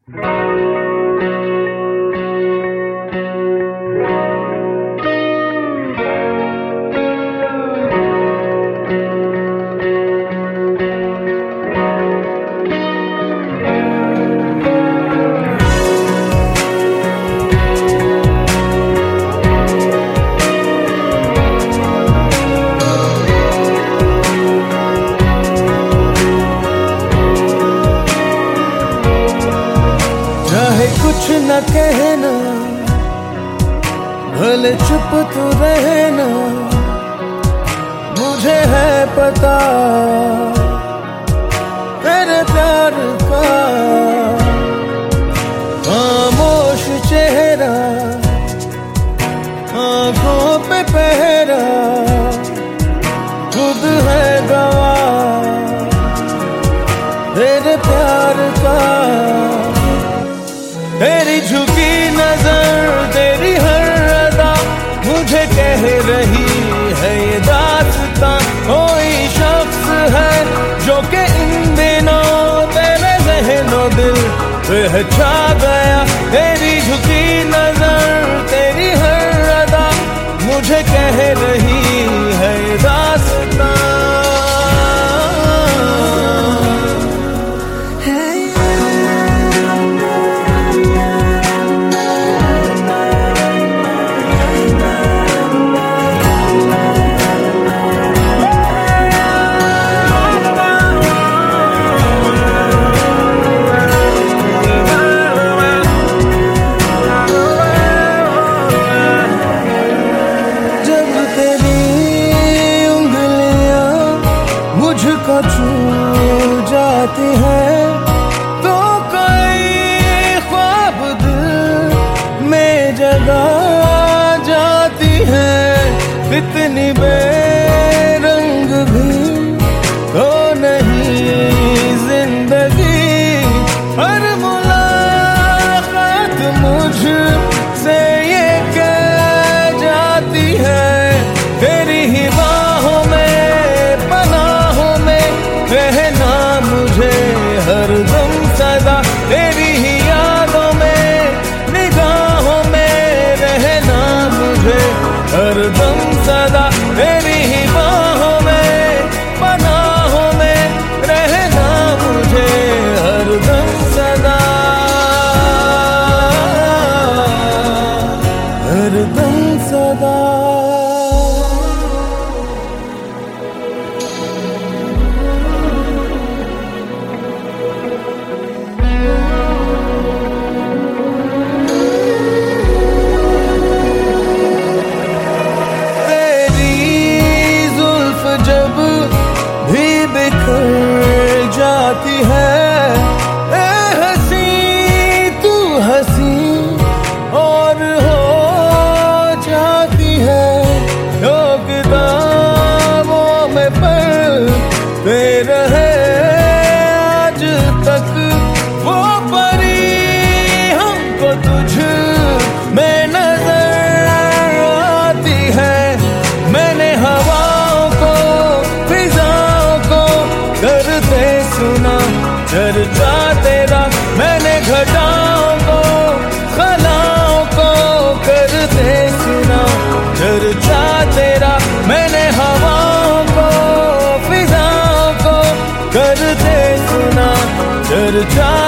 चाहे कुछ न कहना, भले चुप तू रहना, मुझे है पता तेरे प्यार का। खामोश चेहरा, आंखों पे पहरा, खुद है गवाह तेरे प्यार का। तेरी झुकी नजर, तेरी हर अदा मुझे कह रही है ये दास्तां। कोई शख्स है जो कि इन दिनों तेरे ज़हनो दिल पे छा गया। तेरी झुकी नजर, तेरी हर अदा मुझे कह रही है ये दास्तां। मुझको छू जाती है तो कई ख्वाब दिल में जगा जाती है। इतनी बेरंग भी तो नहीं जिंदगी, हर मुलाकात मुझसे ये कह जाती है। तेरी ही बाहों में रहना मुझे हरदम सदा, तेरी ही यादों में निगाहों में रहना मुझे हरदम सदा। तेरी ही बाहों में पनाहों में रहना मुझे हरदम सदा, हरदम सदा। बिखर जाती है ए हंसी तू हंसी और हो जाती है। जो किताबों में पढ़ते रहे आज तक वो परी हमको तुझ में नजर आती है। मैंने हवाओं को करते सुना चर्चा तेरा, मैंने घटाओं को खलाओं को करते सुना चर्चा तेरा। मैंने हवाओं को फिजाओं को करते सुना चर्चा